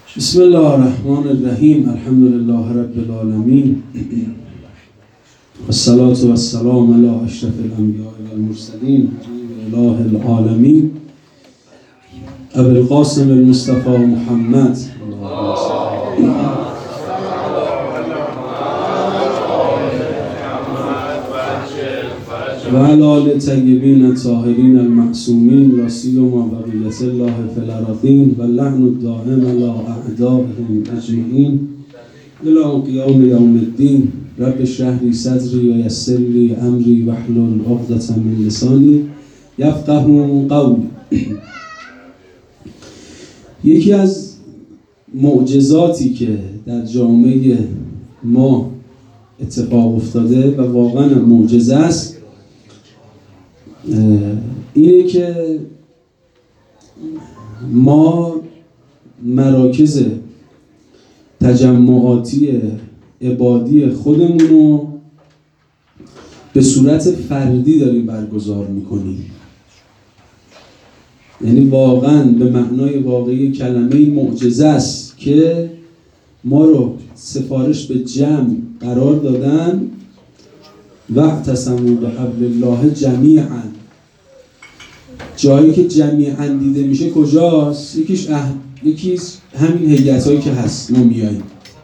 بسم الله الرحمن الرحیم. الحمد لله رب العالمین والصلاة والسلام علی اشرف الانبیاء والمرسلین اله العالمین ابی القاسم المصطفى محمد و علی آل طیبین الطاهرین المعصومین رسول ما بقیت الله فی الارضین و لعن الدائم علی اعدائهم اجمعین الی قیام یوم الدین. رب اشرح لی صدری و یسر لی امری واحلل عقدة من لسانی یفقهوا قولی. یکی از معجزاتی که در جامعه ما اتفاق افتاده و واقعا معجزه است اینه که ما مراکز تجمعاتی عبادی خودمون رو به صورت فردی داریم برگزار میکنیم. یعنی واقعا به معنای واقعی کلمه این معجزه است که ما رو سفارش به جمع قرار دادن و اعتصموا بحبل الله جمیعا. جایی که جمیعا دیده میشه کجاست؟ یکیش همین هیئتایی که هست ما میاییم.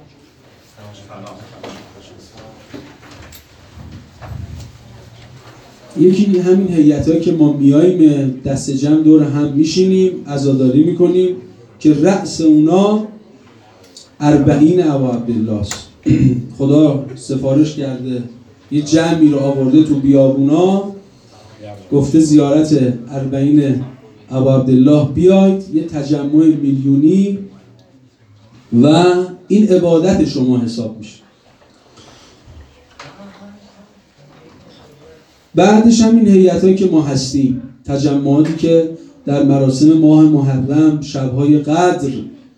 یکی همین هیئتایی که ما میاییم دست جمع دور هم میشینیم عزاداری میکنیم که رأس اونا 40 ابا عبدالله است. خدا سفارش کرده یه جمعی رو آورده تو بیابونا، گفته زیارت 40 ابا عبدالله بیاید، یه تجمع میلیونی و این عبادت شما حساب میشه. بعدش هم این هیئتایی که ما هستیم، تجمعاتی که در مراسم ماه محرم، شب‌های قدر،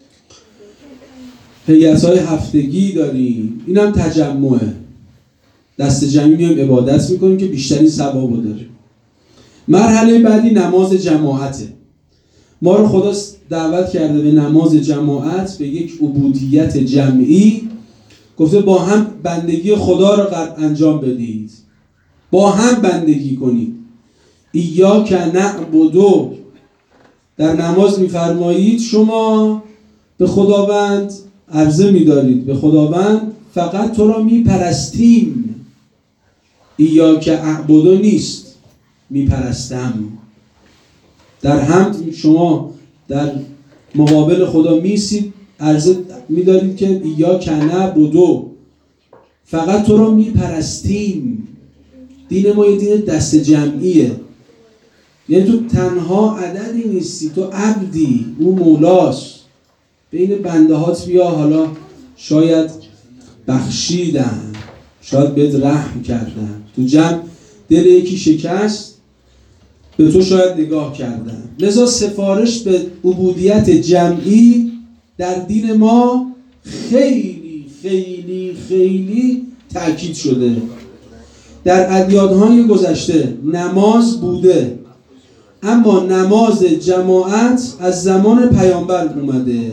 هیئت‌های هفتگی داریم، این هم تجمعه. دست جمعی میایم عبادت میکنیم که بیشترین ثوابو داریم. مرحله بعدی نماز جماعته. ما رو خدا دعوت کرده به نماز جماعت، به یک عبودیت جمعی. گفته با هم بندگی خدا رو انجام بدید، با هم بندگی کنید. ایاک نعبد، در نماز میفرمایید شما به خداوند عرضه میدارید، به خداوند فقط تو را میپرستیم. ایاک اعبد نیست میپرستم. در حمد شما در مقابل خدا میسید، عرضه میدارید که ایاک نعبد، فقط تو را میپرستیم. دین ما یه دین دست جمعیه. یعنی تو تنها عددی نیستی، تو عبدی، اون مولاست. بین بنده هات بیا، حالا شاید بخشیدن، شاید بهت رحم کردن، تو جمع دل یکی شکست، به تو شاید نگاه کردن. لذا سفارش به عبودیت جمعی در دین ما خیلی خیلی خیلی تأکید شده. در ادیان‌های گذشته نماز بوده، اما نماز جماعت از زمان پیامبر اومده.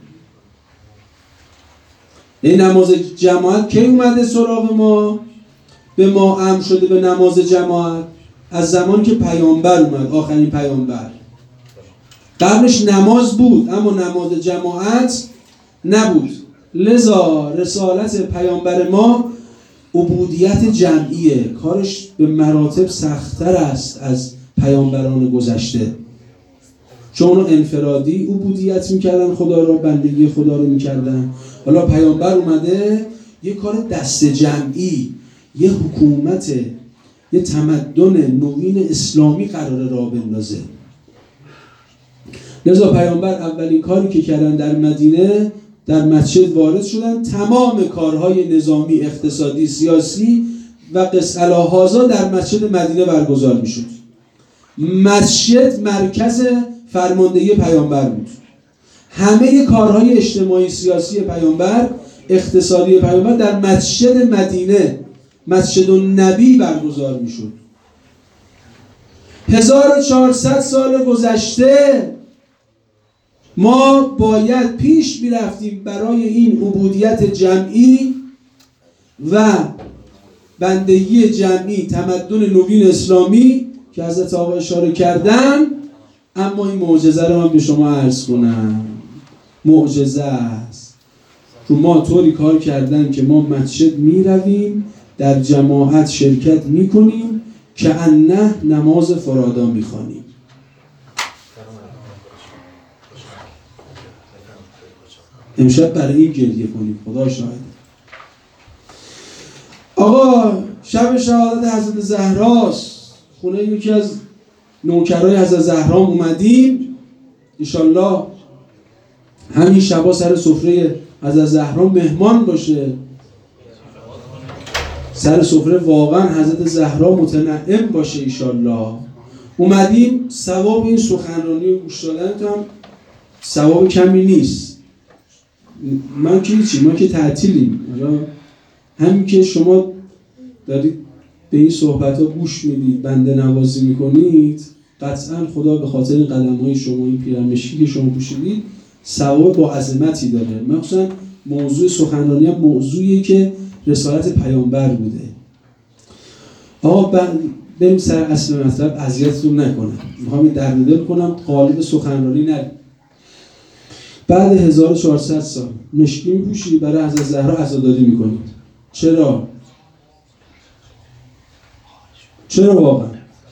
این نماز جماعت کی اومده سراغ ما؟ به ما امر شده به نماز جماعت از زمان که پیامبر اومد، آخرین پیامبر. قبلش نماز بود اما نماز جماعت نبود. لذا رسالت پیامبر ما عبودیت جمعیه. کارش به مراتب سخت‌تر است از پیامبران گذشته، چون انفرادی عبودیت میکردن، خدا را بندگی خدا رو میکردن. حالا پیامبر اومده یه کار دست جمعی، یه حکومت، یه تمدن نوین اسلامی قراره راه بندازه. لذا پیامبر اولین کاری که کردن در مدینه، در مسجد وارد شدن، تمام کارهای نظامی، اقتصادی، سیاسی و قس الاهازا در مسجد مدینه برگزار میشد. مسجد مرکز فرماندهی پیامبر بود. همه کارهای اجتماعی، سیاسی پیامبر، اقتصادی پیامبر در مسجد مدینه، مسجد النبی برگزار میشد. 1400 سال گذشته ما باید پیش میرفتیم برای این عبودیت جمعی و بندگی جمعی تمدن نوین اسلامی که حضرت آقا اشاره کردن. اما این معجزه رو من به شما عرض کنم، معجزه است. رو ما طوری کار کردن که ما مسجد می رویم، در جماعت شرکت می کنیم که انه نماز فرادا می خوانیم. امشب برای این گریه کنیم، خدا شاهد. آقا شب شهادت حضرت زهراست، خونه یکی از نوکرای حضرت زهرا اومدیم. انشالله همین شبا سر سفره حضرت زهرا مهمان باشه، سر سفره واقعا حضرت زهرا متنعم باشه انشالله. اومدیم، ثواب این سخنرانی و گوش دادن هم ثواب کمی نیست. من که هیچی، ما که تعطیلیم. همین که شما دارید به این صحبت ها گوش میدید، بنده نوازی میکنید، قطعا خدا به خاطر این قدم های شما، این پیرمشکی که شما پوشیدید، ثواب با عظمتی داره. مخصوصا موضوع سخنرانی هم موضوعیه که رسالت پیامبر بوده. آقا بریم سر اصل مطلب، اذیتتون نکنم، میخوام این درد دل کنم، قالب سخنرانی نریم. بعد 1400 سال مشکی میپوشی، برای حضرت زهرا عزاداری میکنید. چرا؟ چرا واقعا؟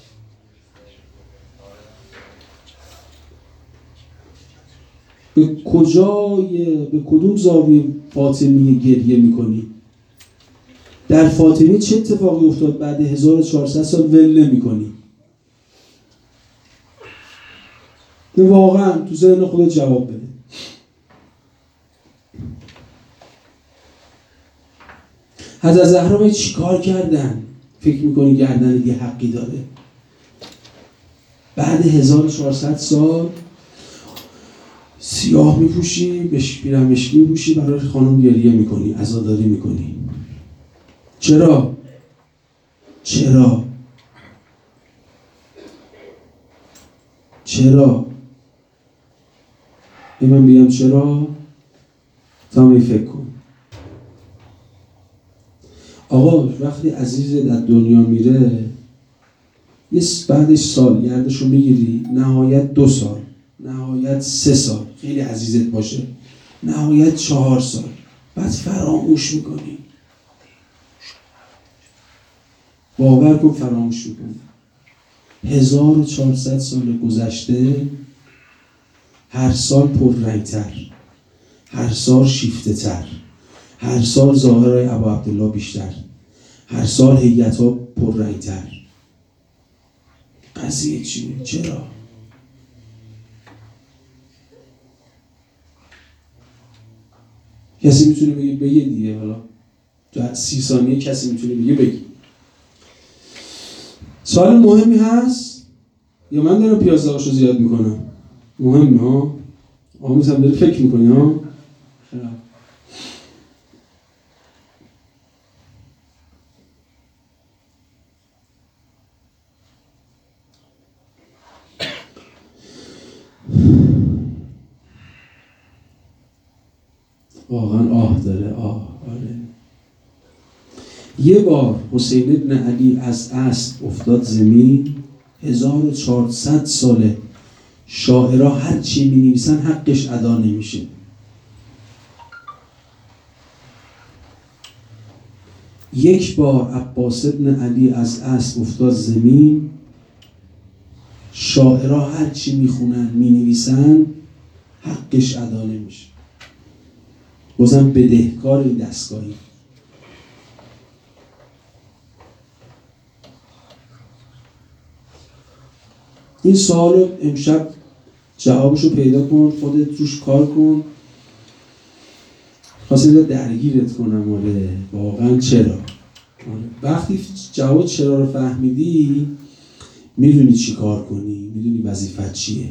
به کدوم زاویه فاطمیه گریه میکنی؟ در فاطمیه چه اتفاقی افتاد بعد 1400 سال ول نمیکنی؟ واقعا تو ذهن خودت جواب بده. حضرت زهرا باید چی کار کردن؟ فکر میکنی گردن یه حقی داره؟ بعد 1400 سال سیاه میپوشی، پیرمشکی میپوشی، برای خانم گریه میکنی، عزاداری میکنی. چرا؟ چرا؟ چرا؟ من بگم چرا؟ تا می فکر کن. آقا وقتی عزیزت در دنیا میره، یه بعدش سال گردشو میگیری، نهایت 2 سال، نهایت 3 سال خیلی عزیزت باشه، نهایت 4 سال، بعد فراموش میکنی. باور کن فراموش میکنی. 1400 سال گذشته، هر سال پررنگتر، هر سال شیفته تر، هر سال ظاهرهای ابا عبدالله بیشتر، هر سال هیئت‌ها پررنگتر. قضیه چیه؟ چرا؟ کسی میتونه بگه دیگه؟ حالا تو 30 ثانیه کسی میتونه بگه. سوال مهمی هست یا من دارم پیازداغشو زیاد میکنم؟ مهمه ها؟ آمیز هم داری فکر میکنی ها؟ واقعا آه داره، آه. آره. یه بار حسین ابن علی از اسب افتاد زمین. 1400 ساله شاعرها هر چی می نویسن حقش ادا نمیشه. یک بار عباس ابن علی از اسب افتاد زمین. شاعرها هر چی میخونن می نویسن حقش ادا نمیشه. بازم بدهکار این دستگاهی. این سوال رو امشب جوابشو پیدا کن، خودت روش کار کن. خواستم درگیرت کنم. آره واقعا چرا؟ وقتی جواب چرا رو فهمیدی میدونی چی کار کنی، میدونی وظیفت چیه.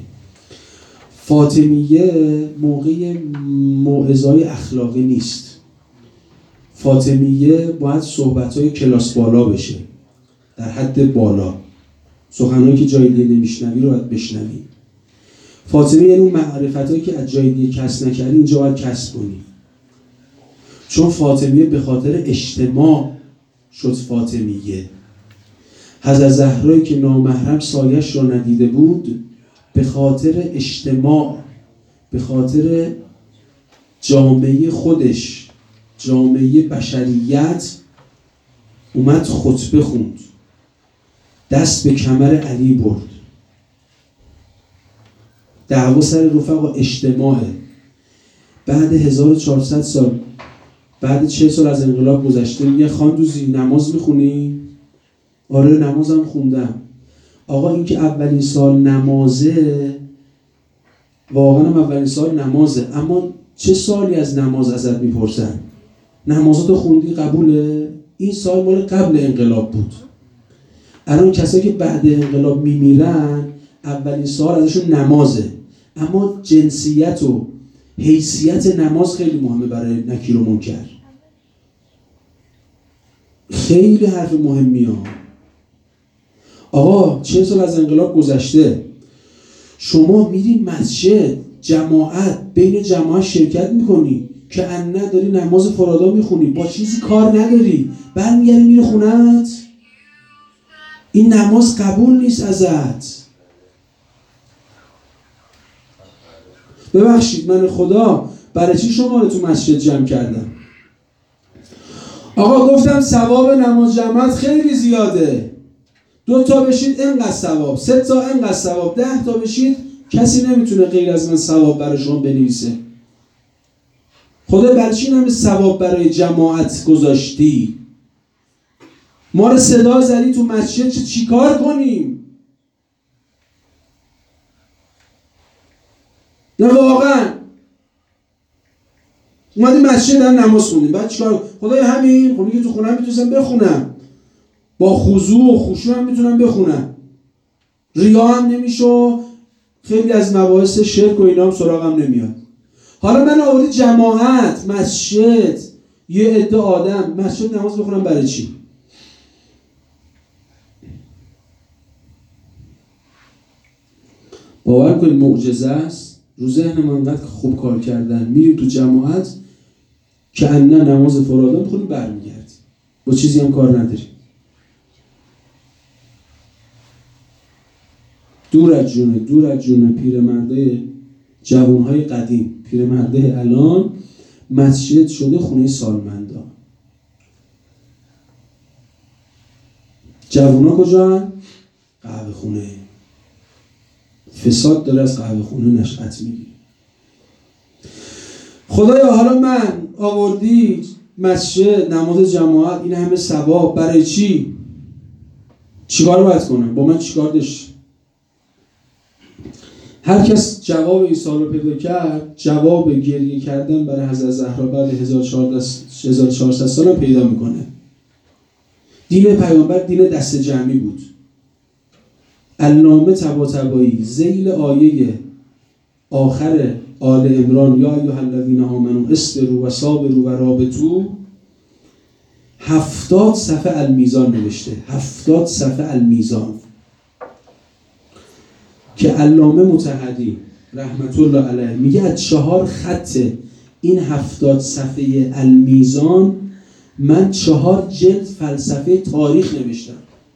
فاطمیه موقع موعظه‌های اخلاقی نیست. فاطمیه باید صحبت‌های کلاس بالا بشه، در حد بالا. سخنایی که جای دیگه نمیشنوی رو باید بشنوی. فاطمه یعنی اون معرفتایی که از جای دیگه کسب نکردی اینجا باید کسب کنی. چون فاطمیه به خاطر اجتماع شد فاطمیه. حضرت زهرایی که نامحرم سایش را ندیده بود، به خاطر اجتماع، به خاطر جامعه خودش، جامعه بشریت، اومد خطبه خوند، دست به کمر علی برد. دعوا سر رفقا اجتماعه. بعد 1400 سال، بعد 40 سال از انقلاب گذشته، میگه خاندوزی نماز میخونی؟ آره نمازم خوندم. آقا این که اولین سال نمازه، واقعا هم اولین سال نمازه، اما چه سالی از نماز ازت میپرسن؟ نمازاتو خوندی قبوله؟ این سال مال قبل انقلاب بود. الان کسایی که بعد انقلاب میمیرن اولین سال ازشون نمازه، اما جنسیت و حیثیت نماز خیلی مهمه برای نکیر و منکر. خیلی حرف مهمیه. آقا 40 سال از انقلاب گذشته، شما میری مسجد، جماعت، بین جماعت شرکت میکنی که انه داری نماز فرادا میخونی، با چیزی کار نداری، برمیگردی میری خونت، این نماز قبول نیست ازت. ببخشید من خدا برای چی شما رو تو مسجد جمع کردم؟ آقا گفتم ثواب نماز جماعت خیلی زیاده. 2 تا بشید اینقدر ثواب، 3 تا اینقدر ثواب، 10 تا بشید کسی نمیتونه غیر از من ثواب برای شما بنویسه. خدا برای چی همه ثواب برای جماعت گذاشتی؟ ما رو صدا زدی تو مسجد چی کار کنیم؟ نه واقعا اومدی مسجد هم نماز خوندیم، بعد چیکار؟ خدای همین خب میگه تو خونم میتونم بخونم، با خضوع و خشوع هم میتونم بخونم، ریا هم نمیشه، خیلی از مباحث شرک و اینا هم سراغم نمیاد. حالا من آوردی جماعت مسجد، یه عده آدم مسجد نماز بخونم برای چی؟ باور کنید معجزه است. رو ذهن من انقدر خوب کار کردن، میریم تو جماعت که انه نماز فرادا میخونیم برمیگردیم، با چیزی هم کار نداریم. دور از جون پیرمرده جوانهای قدیم، پیرمرده الان، مسجد شده خونه سالمندان. جوونا کجا؟ قهوه خونه. فساد داره از قهوه خونه نشأت میگیره. خدایا حالا من آوردی مسجد نماز جماعت، این همه ثواب برای چی؟ چیکار باید کنم؟ با من چیکار داشت؟ هر کس جواب این سوال رو پیدا کرد، جواب گریه کردن برای حضرت زهرا بعد 1400 سال پیدا میکنه. دین پیامبر دین دست جمعی بود. علامه طباطبایی ذیل آیه آخر آل عمران یا ایها الذین آمنوا اصبروا و صابروا و رابطوا 70 صفحه المیزان نوشته. 70 صفحه المیزان که علامه مطهری رحمت الله علیه میگه از 4 خط این 70 صفحه المیزان من 4 جلد فلسفه تاریخ نوشتم.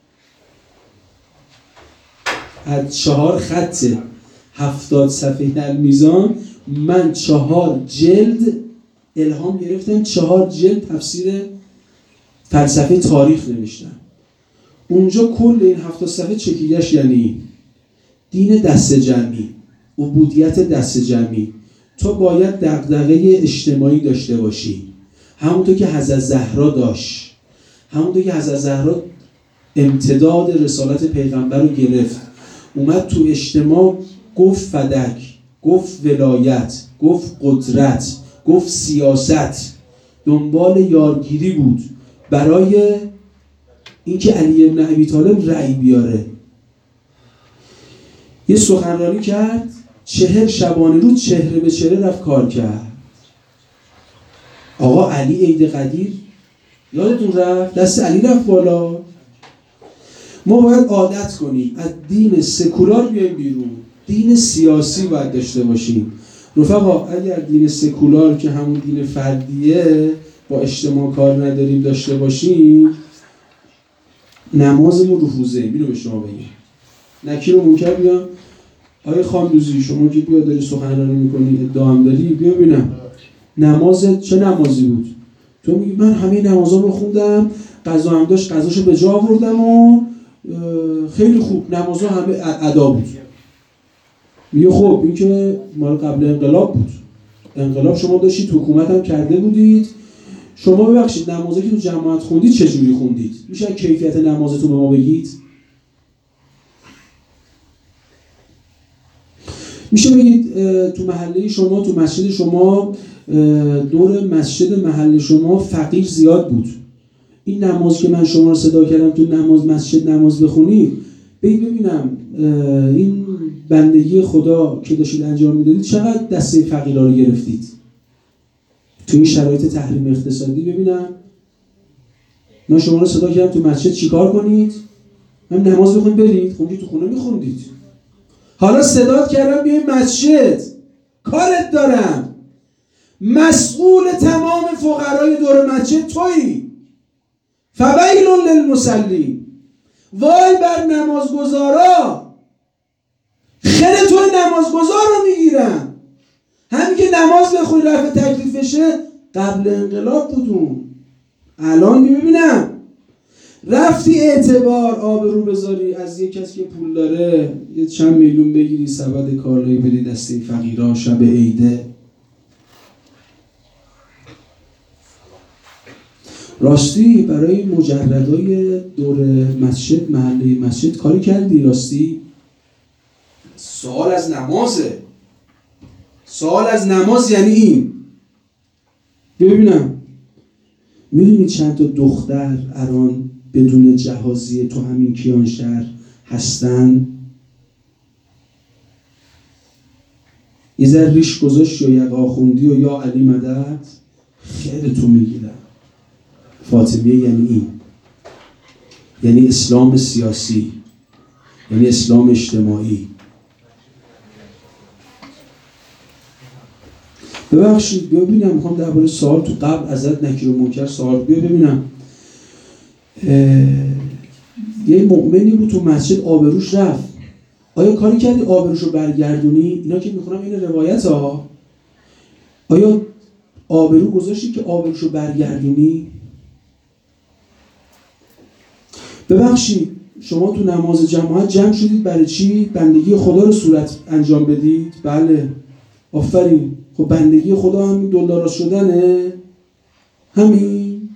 از 4 خط 70 صفحه المیزان من 4 جلد الهام گرفتم، 4 جلد تفسیر فلسفه تاریخ نوشتم. اونجا کل این 70 صفحه چکیدش یعنی دین دست جمعی، عبودیت دست جمعی. تو باید دغدغه اجتماعی داشته باشی، همونطور که حضرت زهرا داشت، همونطور که حضرت زهرا امتداد رسالت پیغمبر رو گرفت، اومد تو اجتماع گفت فدک، گفت ولایت، گفت قدرت، گفت سیاست، دنبال یارگیری بود برای اینکه علی ابن ابی طالب رأی بیاره. یه سخنرانی کرد، 40 شبانه روز چهره به چهره رفت کار کرد. آقا علی عید قدیر یادتون رفت، دست علی رفت بالا. ما باید عادت کنیم از دین سکولار بیایم بیرون. دین سیاسی باید داشته باشیم. رفقا اگر دین سکولار که همون دین فردیه با اجتماع کار نداریم داشته باشیم، نمازمون رو حوزه اینو به شما بگم. نکیر و منکر بیان آیه خامدوزی شما که بیا داری سخنرانی میکنی ادعا هم داری، بیا ببینم نمازت چه نمازی بود؟ تو میگی من همه نمازامو خوندم، قضا هم داشت قضاشو به جا آوردم و خیلی خوب، نمازها همه ادا بود. میگه خب این که مال قبل انقلاب بود، انقلاب شما داشتید حکومت هم کرده بودید، شما ببخشید نمازی که تو جماعت خوندید چجوری خوندید؟ میشه کیفیت نمازتون به ما بگید؟ میشه بگید تو محله شما، تو مسجد شما، دور مسجد محله شما فقیر زیاد بود، این نماز که من شما رو صدا کردم تو مسجد نماز بخونید، ببینم این بندگی خدا که داشتید انجام میدادید چقدر دسته فقیرها رو گرفتید تو این شرایط تحریم اقتصادی؟ ببینم من شما رو صدا کردم تو مسجد چیکار کنید؟ هم نماز بخونید برید، خب تو خونه میخوندید. حالا صدات کردم بیای مسجد، کارت دارم، مسئول تمام فقرای دور مسجد تویی. فویل للمصلین، وای بر نمازگزارا، خیر تو نمازگزار رو میگیرم. همین که نماز بخونی رفع تکلیفشه قبل انقلاب بودون، الان میبینم رفتی اعتبار آبرو بذاری از یک کسی که پول داره یه چند میلیون بگیری سبد کالایی بدی دست این فقیرها شب عیده. راستی برای مجردای دور مسجد محله مسجد کاری کردی؟ راستی سوال از نمازه، سوال از نماز یعنی این. ببینم میدونی چند تا دختر الان بدون جهازیه تو همین کیانشهر هستن؟ یه ذره ریش گذاشت یا یقا خوندی و یا علی مدد خیرتون میگیرم. فاطمیه یعنی این، یعنی اسلام سیاسی، یعنی اسلام اجتماعی. ببخشید بیا ببینم، میخوام درباره سوال تو قبل ازت نکیر و منکر سوال بیا ببینم. یه مؤمنی بود تو مسجد آبروش رفت، آیا کاری کردی آبروشو برگردونی؟ اینا که میخونم این روایت ها، آیا آبرو گذاشتی که آبروشو برگردونی؟ ببخشید شما تو نماز جماعت جمع شدید برای چی؟ بندگی خدا رو صورت انجام بدید؟ بله آفرین. خب بندگی خدا همین دلار شدنه؟ همین؟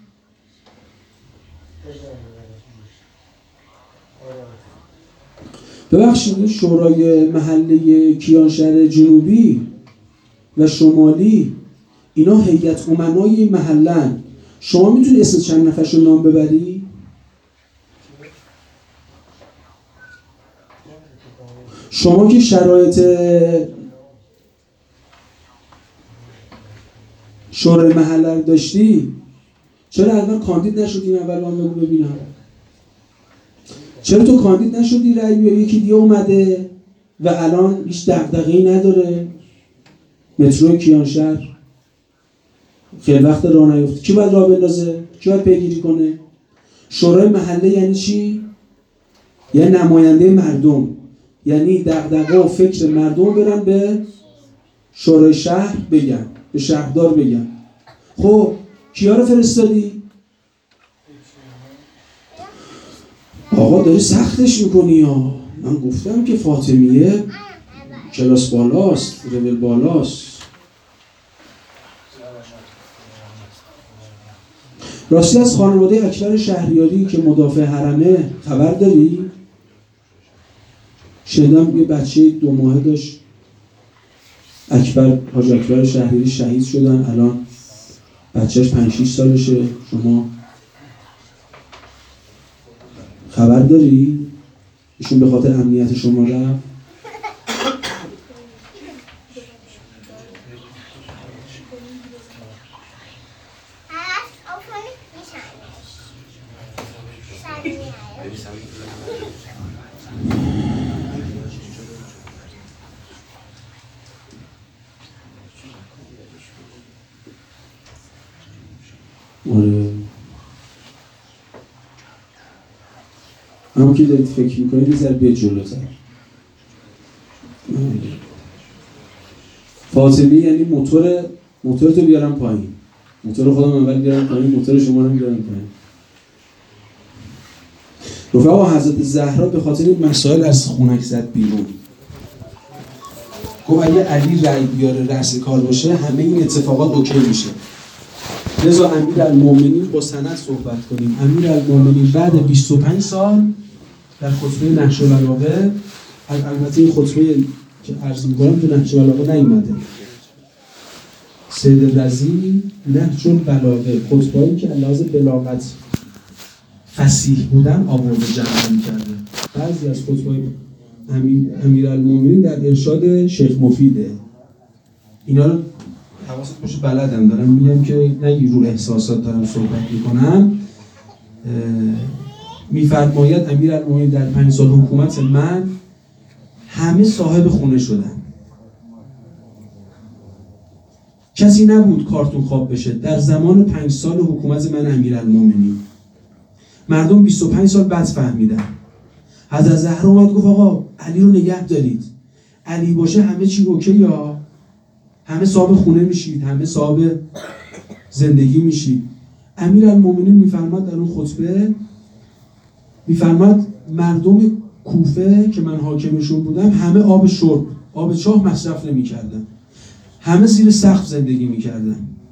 ببخشید شورای محله کیانشهر جنوبی و شمالی اینا هیئت امنای محلن، شما میتونی اسم چند نفرش رو نام ببری؟ شما که شرایط شورای محله رو داشتی، چرا الان کاندید نشدی؟ اول من بگو ببینم چرا تو کاندید نشدی؟ رأی بیاری یکی دیگه اومده و الان هیچ دغدغه‌ای نداره. مترو کیانشهر خیلی وقت راه نیفته، کی باید راه بندازه؟ کی باید پیگیری کنه؟ شورای محله یعنی چی؟ یعنی نماینده مردم، یعنی دغدغه و فکر مردم برن به شورای شهر بگن، به شهردار بگن. خب کیا رو فرستادی؟ آقا داری سختش میکنی ها. من گفتم که فاطمیه کلاس بالاست، رول بالاست. راستی از خانواده اکبر شهریاری که مدافع حرمه خبر داری؟ شنیدم یه بچه 2 ماهه داشت، حاج اکبر شهریاری شهید شدن، الان بچهش 5-6 سالشه. شما خبر داری؟ ایشون به خاطر امنیت شما رفت. آره همون که دارید فکر میکنید یه ذره بیاد جلوتر. فاطمی یعنی موتور تو بیارم پایین، موتور خودم اول بیارم پایین، موتور شما رو بیارم پایین. رفقا حضرت زهرا به خاطر این مسائل از خونک زد بیرون. گفت اگه علی رأی بیاره رأس کار باشه همه این اتفاقات اوکی میشه. لذا امیرالمومنین با سند صحبت کنیم. امیرالمومنین بعد 25 سال در خطبه نهج البلاغه، البته این خطبه که عرض میکنم تو نهج البلاغه نیومده، سید رضی نهج البلاغه خطبه‌ای که لحاظ بلاغت فصیح بودن آورده جمع می‌کرده. بعضی از خطبه‌های امیرالمومنین در ارشاد شیخ مفیده. اینا رو حواست باشه بلدم دارم میگم که نگی رو احساسات دارم صحبت میکنم. میفرماید امیرالمومنین در 5 سال حکومت من همه صاحب خونه شدن. کسی نبود کارتون خواب بشه در زمان 5 سال حکومت من امیرالمومنین. مردم 25 سال بعد فهمیدن. حضرت زهرا اومد گفت آقا علی رو نگه دارید، علی باشه همه چی اوکی، یا همه صاحب خونه میشید، همه صاحب زندگی میشید. امیرالمومنین میفرماد در اون خطبه، میفرماد مردم کوفه که من حاکمشون بودم همه آب شرب، آب چاه مصرف نمی‌کردن، همه زیر سقف زندگی می‌کردن.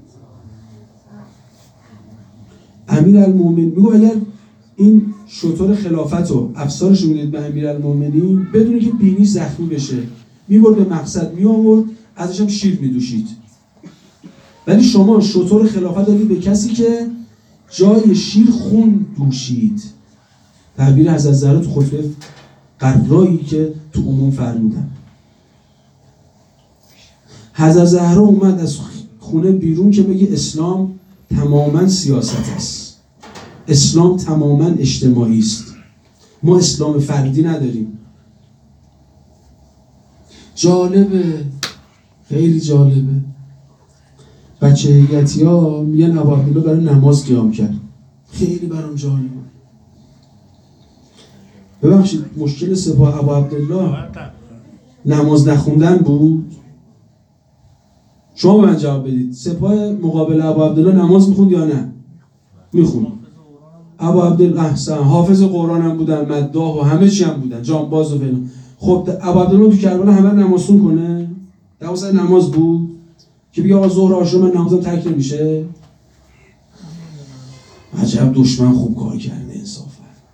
امیرالمومنین میگه اگر این شطور خلافت رو افسارش رو میدید به امیرالمومنین بدون که بینی زخمی بشه میبرد به مقصد میآورد، ازش هم شیر میدوشید. ولی شما شطور خلافت دادید به کسی که جای شیر خون دوشید. تعبیر حضرت زهرا تو خطبه قرایی که تو عموم فرمودن. حضرت زهرا اومد از خونه بیرون که بگه اسلام تماما سیاست است، اسلام تماما اجتماعی است، ما اسلام فردی نداریم. جالبه، خیلی جالبه. بچه هیئتی‌ها میگن ابو عبدالله برای نماز قیام کرد. خیلی برام جالبه. ببخشید مشکل سپاه ابو عبدالله نماز نخوندن بود؟ شما به من جواب بدید. سپاه مقابل ابو عبدالله نماز میخوند یا نه؟ میخوند. ابو عبدالله احسن حافظ قرآن هم بودن، مداح و همه چی هم بودن، جانباز و فلان. خب ابو عبدالله تو کربلا همه نمازخون کنه؟ 12 نماز بود که بگه آقا ظهر عاشر من نمازم ترک نمیشه؟ عجب دشمن خوب کار کرده انصافا.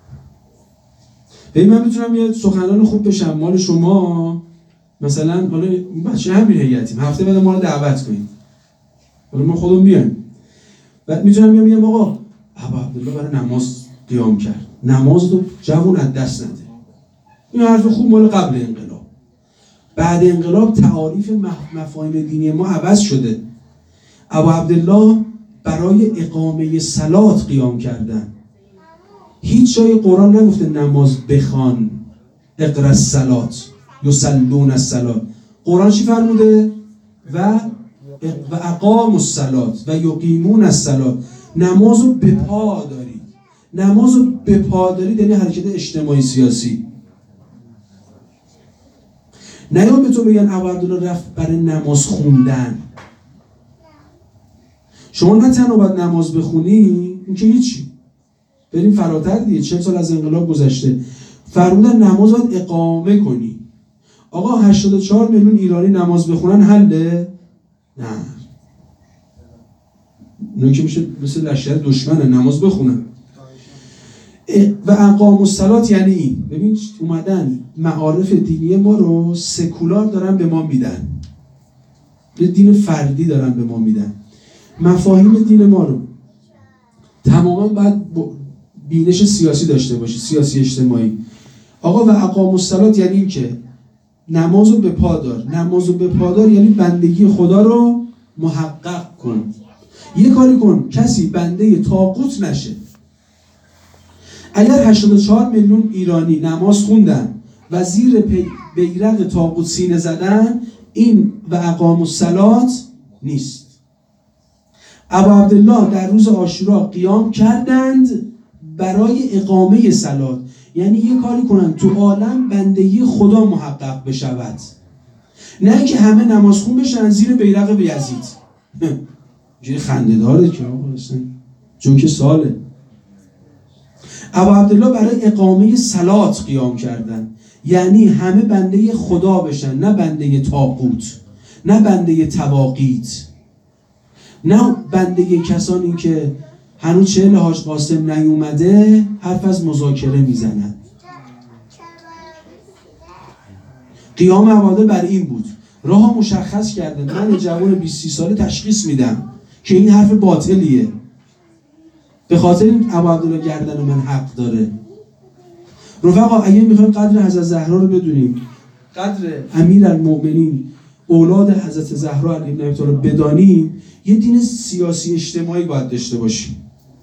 ببین من میتونم یه سخنران خوب بشم مال شما، مثلا حالا بچه همین هیئتیم، هفته بعد ما رو دعوت کنید، حالا ما خودمون میایم، بعد میتونم میگم آقا ابو عبدالله برای نماز قیام کرد، نماز رو جوون از دست نده. این حرف خوب مال قبل انقلاب. بعد انقلاب تعاریف مفاهیم دینی ما عوض شده. ابو عبدالله برای اقامه صلات قیام کردن. هیچ جای قرآن نگفته نماز بخوان، اقرأ الصلات یصلون الصلات. قرآن چی فرموده؟ و اقاموا الصلات و یقیمون الصلات. نمازو به پا دارید. نمازو به پا دارید یعنی حرکت اجتماعی سیاسی. نیام به تو بگن ابو عبدالله رفت برای نماز خوندن. شما نه تنها باید نماز بخونی، این که هیچی، بریم فراتر دیگه. 40 سال از انقلاب گذشته، فرمودن نماز باید اقامه کنی. آقا 84 میلیون ایرانی نماز بخونن حله؟ نه. اونا که میشه مثل لشکر دشمنه، نماز بخونن. و اقاموا الصلات یعنی این. ببین اومدن معارف دینی ما رو سکولار دارن به ما میدن، به دین فردی دارن به ما میدن. مفاهیم دین ما رو تماما باید بینش سیاسی داشته باشی، سیاسی اجتماعی. آقا و اقاموا الصلات یعنی این که نمازو به پا دار. نمازو به پا دار یعنی بندگی خدا رو محقق کن. یه کاری کن کسی بنده طاغوت نشه. اگر 84 میلیون ایرانی نماز خوندن و زیر بیرق طاغوت سینه زدن، این و اقاموا الصلات نیست. ابا عبدالله در روز عاشورا قیام کردند برای اقامه صلات، یعنی یه کاری کنن تو عالم بندگی خدا محقق بشود، نه که همه نمازخون بشن زیر بیرق یزید. اینجوری خنده داره که آقا اصلا جوک ساله. ابا عبدالله برای اقامه صلات قیام کردن، یعنی همه بنده خدا بشن، نه بنده طاغوت، نه بنده طواغیت، نه بنده کسانی که هنوز 40 حاج قاسم نیومده حرف از مذاکره میزنن. قیام عباده بر این بود. راه مشخص کرده. من جوان 20 ساله تشخیص میدم که این حرف باطلیه، به خاطر این ابا عبدالله گردن من حق داره. رفقا اگه میخوایم قدر حضرت زهرا رو بدونیم، قدر امیرالمؤمنین اولاد حضرت زهرا علیه السلام رو بدانیم، یه دین سیاسی اجتماعی باید داشته باشیم.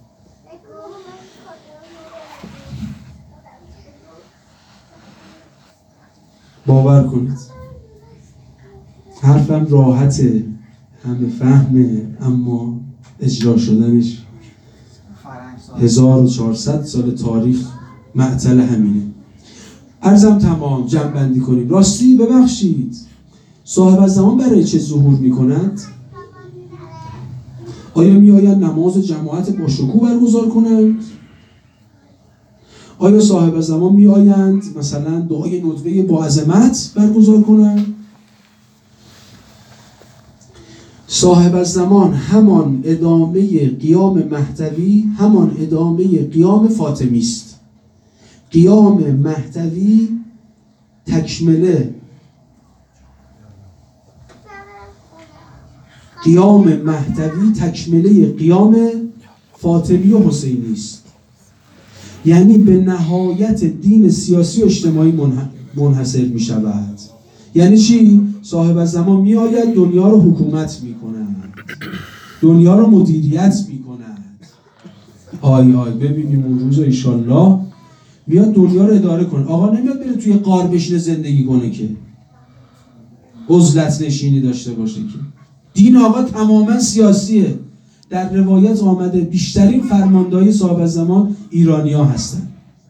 باور کنید حرفم راحته، همه فهمه، اما اجرا شدنش 1400 سال تاریخ معطل همینه. عرضم تمام، جمع بندی کنیم. راستی ببخشید، صاحب الزمان برای چه ظهور میکنند؟ آیا میآیند نماز جماعت با شکوه برگزار کنند؟ آیا صاحب الزمان میآیند مثلا دعای ندبه با عظمت برگزار کنند؟ صاحب الزمان همان ادامه قیام مهدوی، همان ادامه قیام فاطمی است. قیام مهدوی تکمله قیام فاطمی و حسینی است. یعنی به نهایت دین سیاسی و اجتماعی منحصر می شود. یعنی چی؟ صاحب الزمان می آید دنیا رو حکومت می کند، دنیا رو مدیریت می کند. آی ببینیم اون روز ایشالله میاد دنیا رو اداره کنه. آقا نمیاد بره توی غار بشینه زندگی کنه که عزلت نشینی داشته باشه که. دین آقا تماما سیاسیه. در روایت آمده بیشترین فرماندهای صاحب الزمان ایرانی‌ها هستن.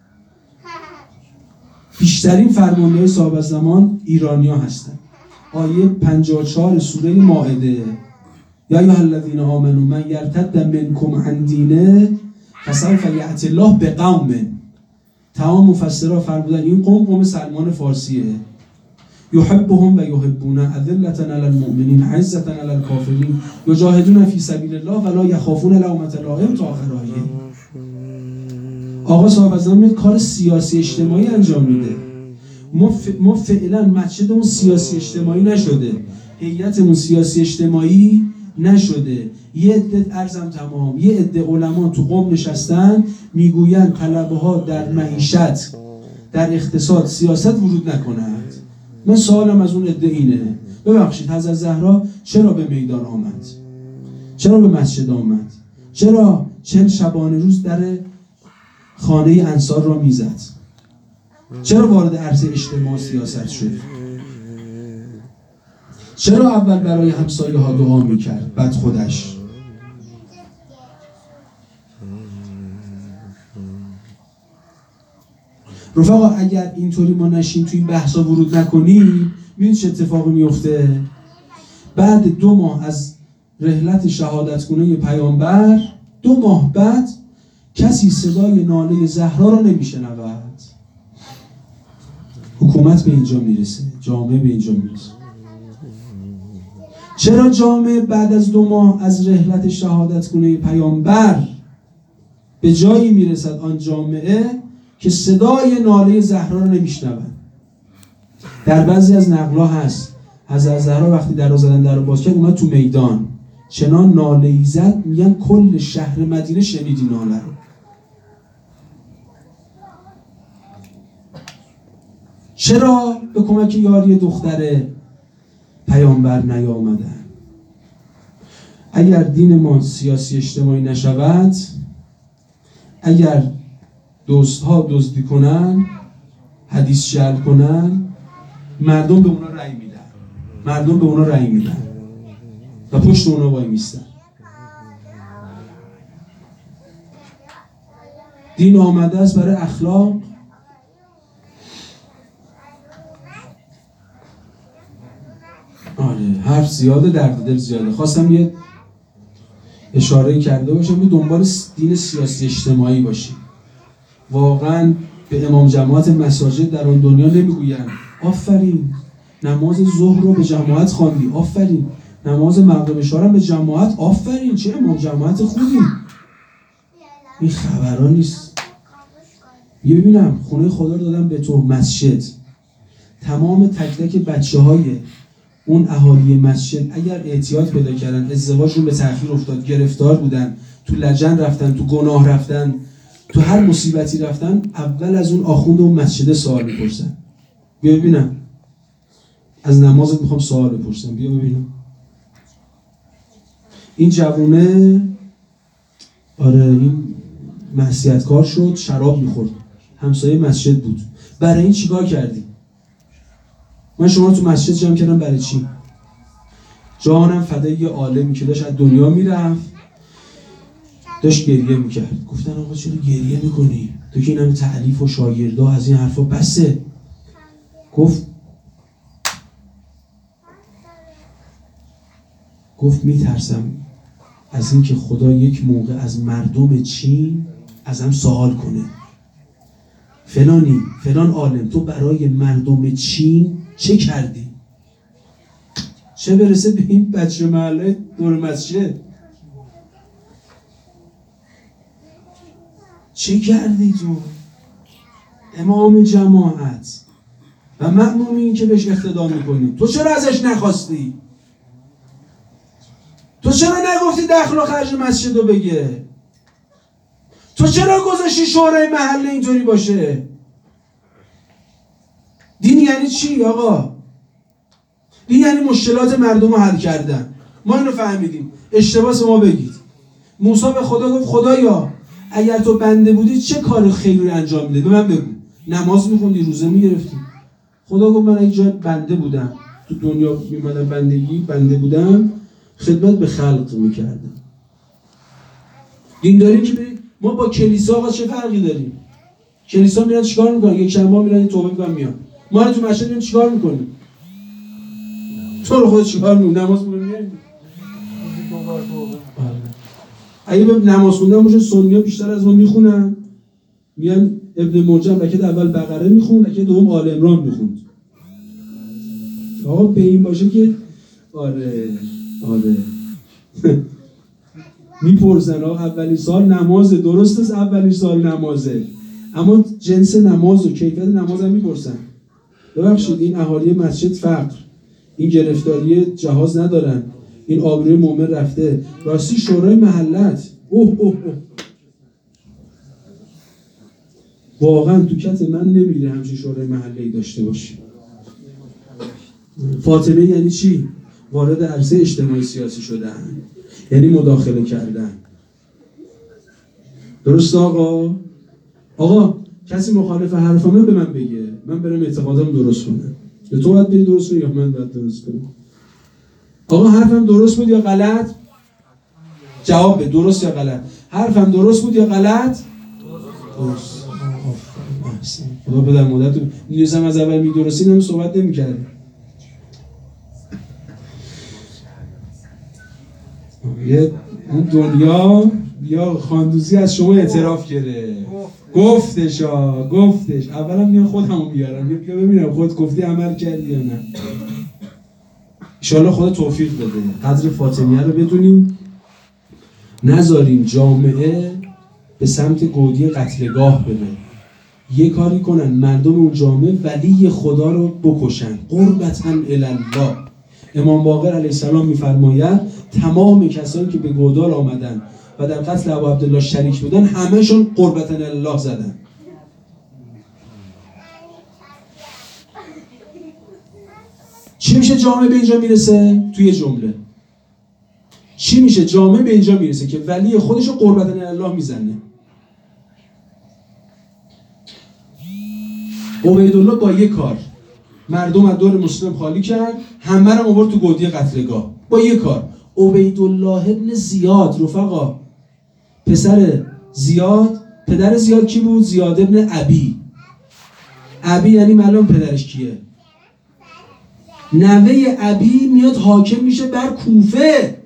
بیشترین فرماندهای صاحب الزمان ایرانی‌ها هستن. آیه 54 سوره مائده، یا ایها الذین آمنوا من یرتد منکم عن دینه فسوف یأتی الله بقوم. تمام مفسرها فرمودن این قوم سلمان فارسیه. یحبهم و یحبونه، اذلة علی المؤمنین عزة علی الکافرین یجاهدون فی سبیل الله ولا یخافون لومة لائم تا آخر آیه. آقا صاحب الزمان کار سیاسی اجتماعی انجام میده. ما فعلا مسجدمون سیاسی اجتماعی نشده، هیئتمون سیاسی اجتماعی نشده. یه عده عرضم تمام، یه عده علما تو قم نشستن میگویند طلبه ها در معیشت، در اقتصاد، سیاست ورود نکنند. من سوالم از اون عده اینه، ببخشید حضرت زهرا چرا به میدان آمد؟ چرا به مسجد آمد؟ چرا 40 شبانه روز در خانه انصار را میزد؟ چرا وارد عرصه اجتماع سیاست شد؟ چرا اول برای همسایه ها دعا میکرد بعد خودش؟ رفقا اگر اینطوری ما نشیم توی این بحثا ورود نکنیم، میدونید چه اتفاقی میفته؟ بعد 2 ماه از رحلت شهادتگونه پیامبر، 2 ماه بعد کسی صدای ناله زهرا رو نمیشنود. حکومت به اینجا میرسه، جامعه به اینجا میرسه. چرا جامعه بعد از 2 ماه از رحلت شهادتگونه پیامبر به جایی میرسد آن جامعه که صدای ناله زهرا رو نمیشنوند؟ در بعضی از نقل‌ها هست حضرت زهرا وقتی در رو زدن در رو باز کرد اومد تو میدان، چنان ناله‌ای زد میگن کل شهر مدینه شنید این ناله رو. چرا به کمک یاری دختر پیامبر نیامدن؟ اگر دین ما سیاسی اجتماعی نشود، اگر دوستها دزدی کنن، حدیث جعل کنن، مردم به اونا رأی میدن و پشت اونا وای میستن. دین آمده است برای اخلاق. آره حرف زیاده، درد دل زیاده. خواستم یه اشاره کرده باشم که دنبال دین سیاسی اجتماعی باشیم. واقعا به امام جماعت مساجد در آن دنیا نمیگویند آفرین نماز ظهر رو به جماعت خواندی، آفرین نماز مغرب عشا رو به جماعت، آفرین چه امام جماعت خوبی. این خبران نیست. ببینم خونه خدا رو دادم به تو مسجد، تمام تک تک بچه‌های اون اهالی مسجد اگر اعتیاد پیدا کردن، ازدواجشون به تأخیر افتاد، گرفتار بودن، تو لجن رفتن، تو گناه رفتن، تو هر مصیبتی رفتن، اول از اون آخوند اون مسجد سوال میپرسن. بیا ببینم از نمازت میخوام سوال بپرسم، بیا ببینم. این جوونه آره این معصیتکار شد، شراب میخورد، همسایه مسجد بود. برای این چیکار کردی؟ من شما رو تو مسجد جمع کردم برای چی؟ جانم فدای یه عالمی که داشت از دنیا میرفت، داشت گریه میکرد. گفتن آقا چرا گریه میکنی؟ تو که این همه تعریف و شاگردا از این حرفا بسه. گفت میترسم از این که خدا یک موقع از مردم چین ازم سوال کنه فلان عالم تو برای مردم چین چه کردی؟ چه برسه به این بچه محله دور مسجد. چه کردی تو؟ امام جماعت و مأمومین که بهش اقتدا میکنی، تو چرا ازش نخواستی؟ تو چرا نگفتی دخل و خرج مسجد رو بگه؟ تو چرا گذاشتی شورای محله اینطوری باشه؟ دین یعنی چی آقا؟ دین یعنی مشکلات مردم رو حل کردن. ما اینو فهمیدیم، اشتباس ما بگید. موسی به خدا گفت خدایا اگر تو بنده بودی چه کار خیری انجام میدی؟ به من بگو. نماز میخوندی، روزه میگرفتی. خدا گفت من اگه جای بنده بودم، تو دنیا میمدم بنده بودم، خدمت به خلق میکردم. دینداری که ما با کلیسا آقا چه فرقی داریم؟ کلیسا میرن چیکار میکنن؟ یک شنبه میرن توبه میکنن میان. ما رو تو مسجد میرن چیکار میکنیم؟ تو رو خودت چیکار میکنی؟ نماز میخونی؟ اگه به نماز خوندن باشه سنی‌ها بیشتر از ما میخونن، میان ابن مرجم رکعت اول بقره میخوند، رکعت دوم آل عمران میخوند. آقا به این باشه که آره میپرسن آقا اولین سال نماز درست است، اولین سال نمازه، اما جنس نماز و کیفیت نماز هم میپرسن. ببخشید این اهالی مسجد فقر، این گرفتاری جهاز ندارن، این آبروی مومن رفته، راستی شورای محلت اوه واقعا تو کت من نمیره همچین شورای محله‌ای داشته باشی. فاطمه یعنی چی؟ وارد عرصه اجتماعی سیاسی شدن، یعنی مداخله کردن. درست آقا کسی مخالف حرفم به من بگه، من برم اعتقادم درست کنم. یا تو باید بری درست کنی یا من باید درست کنم. آقا حرفم درست بود یا غلط؟ جواب به درست یا غلط. حرفم درست بود یا غلط؟ درست. خدا پدر مادرت نیازم از اول میدرستی نمی صحبت نمی کردی. اون دنیا یا خاندوزی از شما اعتراف کرده. گفتش اولا میان خودمو بیارم بیا ببینم خودت گفتی عمل کردی یا نه. انشالله خدا توفیق بده قدر فاطمیه رو بدونیم، نذاریم جامعه به سمت گودی قتلگاه بره. یه کاری کنن مردم اون جامعه ولی خدا رو بکشن قربتاً الله. امام باقر علیه السلام میفرماید تمام کسانی که به گودال آمدن و در قتل ابو عبدالله شریک بودن همه‌شون قربتاً الله زدن. چی میشه جامعه به اینجا میرسه؟ توی جمله چی میشه جامعه به اینجا میرسه که ولی خودشو قربتاً الله میزنه؟ عبیدالله با یک کار مردم از دور مسلم خالی کرد، همه رو آورد تو گودی قتلگاه با یک کار. عبیدالله ابن زیاد رفقا، پسر زیاد پدر زیاد کی بود؟ زیاد ابن ابی. ابی یعنی معلوم پدرش کیه. نوه ابی میاد حاکم میشه بر کوفه.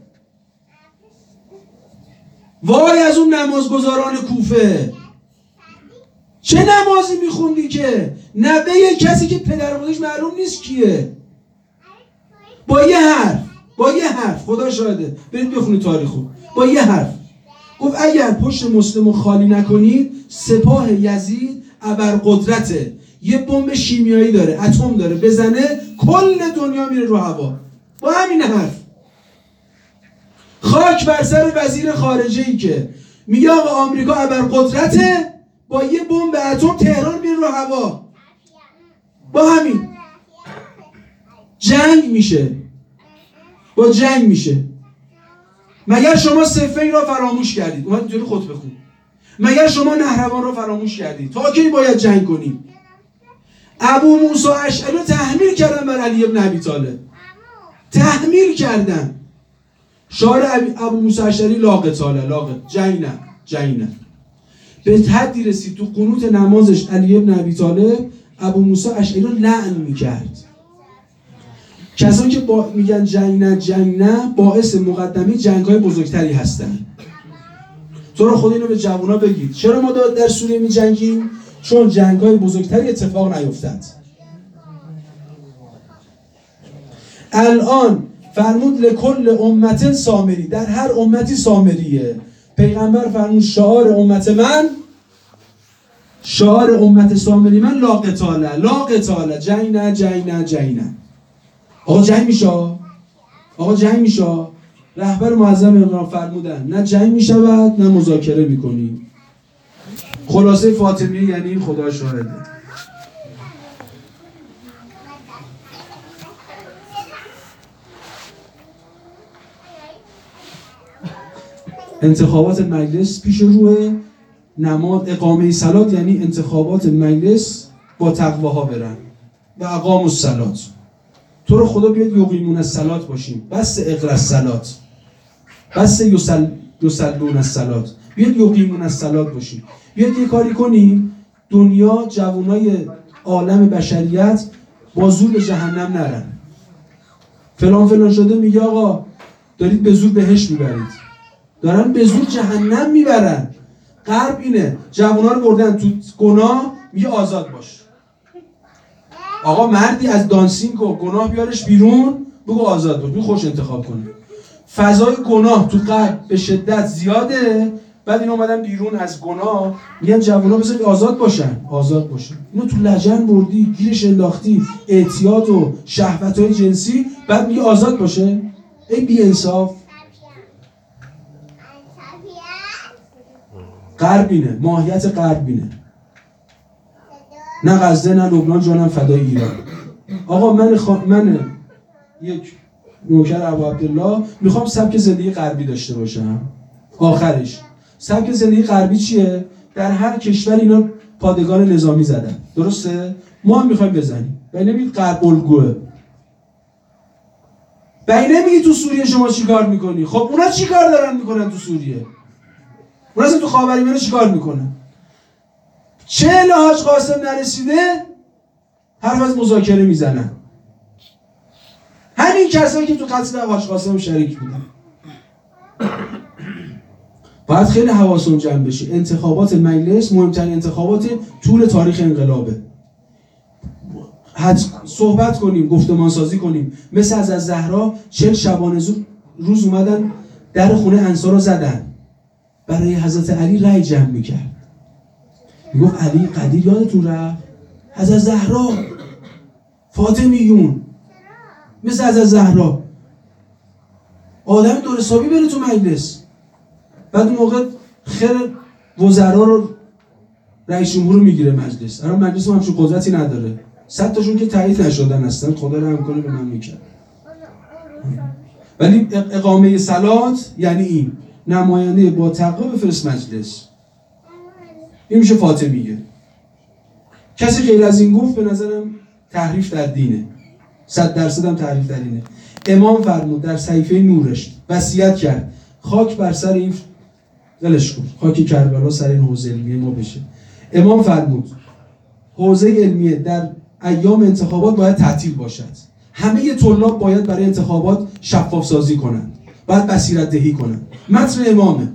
وای از اون نمازگزاران کوفه، چه نمازی میخوندی که نوه کسی که پدر مادرش معلوم نیست کیه، با یه حرف خدا شاهده، برید بخونید تاریخو، با یه حرف گفت اگر پشت مسلمو خالی نکنید سپاه یزید ابرقدرته، یه بمب شیمیایی داره، اتم داره، بزنه کل دنیا میره رو هوا. با همین حرف. خاک بر سر وزیر خارجه ای که میگه آقا آمریکا ابرقدرته، با یه بمب اتم تهران میره رو هوا. با همین جنگ میشه. مگر شما صفین را فراموش کردید؟ اومد اینطوری خطبه خون. مگر شما نهروان را فراموش کردید؟ تا کی باید جنگ کنیم؟ ابو موسی اشعری رو تحمیل کردن بر علی ابن ابی طالب. تحمیل کردن. شعار ابو موسی اشعری لا قتال، جنگ نه. به حدی رسید تو قنوت نمازش علی ابن ابی طالب ابو موسی اشعری رو لعن میکرد. کسانی که میگن جنگ نه باعث مقدمه جنگ‌های بزرگتری هستن. تو رو خود اینو به جوونا بگید. چرا ما در سوریه می‌جنگیم؟ چون جنگ‌های بزرگتری اتفاق نیفتد. الان فرمود لکل امت سامری، در هر امتی سامریه. پیغمبر فرمود شعار امت سامری من لا قتال، جنگ نه. آقا جنگ میشه. رهبر معظم اقرام فرمودن نه جنگ میشود نه مذاکره میکنیم. خلاصه فاطمی یعنی خدا شاهده. انتخابات مجلس پیش روه، نماز اقامه صلات یعنی انتخابات مجلس با تقواها برن و اقام الصلات. تو رو خدا بیاد یقیمون الصلات باشیم، بس اقرا الصلات، بس یصلون الصلات، بیاد یقیمون الصلات باشیم. بیاد یه کاری کنیم دنیا، جوانای عالم بشریت با زور به جهنم نرن. فلان شده میگه آقا دارید به زور بهشت میبرید، دارن به زور جهنم میبرن. غرب اینه، جوانا رو بردن تو گناه، میگه آزاد باش. آقا مردی از دانسینگ و گناه بیارش بیرون، بگو آزاد باش، بگو خوش انتخاب کنی. فضای گناه تو غرب به شدت زیاده، بعد اینا اومدن بیرون از گناه میگن جوانا بذار آزاد باشن. اینو تو لجن بردی، گیرش انداختی، اعتیاد و شهوت‌های جنسی، بعد میگه آزاد باشه. ای بی انصاف. غربینه، ماهیت غربینه. نه غزه نه لبنان جانم فدای ایران. آقا من یک نوکر ابو عبدالله میخوام سبک زندگی غربی داشته باشم. آخرش سبک زندگی غربی چیه؟ در هر کشور اینا پادگان نظامی زدن، درسته؟ ما هم میخوایم بزنیم. ولی نمیگید غرب الگوه. ولی نمیگید تو سوریه شما چیکار میکنی؟ خب اونا چیکار دارن میکنن تو سوریه؟ اونا اصلا تو خاورمیانه چیکار میکنن؟ چه حاج قاسم نرسیده حرف از مذاکره میزنن. همین کسایی که تو قتل حاج قاسم شریک بودن. باید خیلی حواسون جمع بشه. انتخابات مجلس مهمترین انتخابات طول تاریخ انقلابه. صحبت کنیم، گفتمان سازی کنیم. مثل از زهرا 40 شبانه روز اومدن در خونه انصار رو زدن، برای حضرت علی رأی جمع میکرد. میگفت علی قدیر یادتون رفت؟ حضرت زهرا، فاطمیون، مثل حضرت زهرا آدم دور حسابی بره تو مجلس. بعد اون موقع خیر وزرا رو رئیس جمهور رو میگیره مجلس. الان مجلس هم همچون قدرتی نداره. 100 تاشون که تایید نشدن هستن، خدا رحم کنه به من میکنه. ولی اقامه صلات یعنی این نماینده با تقوا بفرست مجلس. این میشه فاطمیه. کسی غیر از این گفت به نظرم تحریف در دینه. 100% هم تحریف در دینه. امام فرمود در صحیفه نورش وصیت کرد خاک بر سر این ولش کن، خاک کربلا سر این حوزه علمیه ما بشه. امام فرمود حوزه علمیه در ایام انتخابات باید تعطیل باشد. همه طلاب باید برای انتخابات شفاف سازی کنند، باید بصیرت دهی کنند. متن امامه.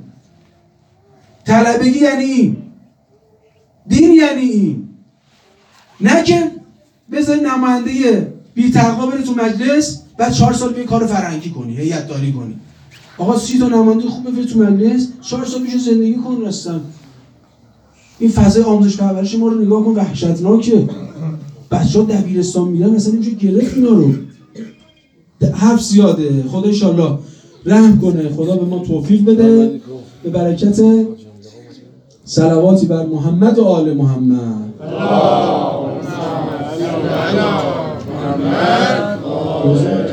طلبگی یعنی این، دین یعنی این، نه که بذاری نماینده بی تقوا بری تو مجلس بعد 4 سال به کار فرهنگی کنی، هیئت داری کنی. آقا 30 تا نماینده خوب بفرست تو مجلس، 4 سال میشه زندگی کن. رستم این فضای آموزش پرورش ما رو نگاه کن، وحشتناکه. بچه‌ها دبیرستان میرن مثلا نمیشه گرفت اینا رو. حرف زیاده. خدا ان شاءالله رحم کنه، خدا به ما توفیق بده، به برکت صلواتی بر محمد و آل محمد. اللهم صل علی محمد.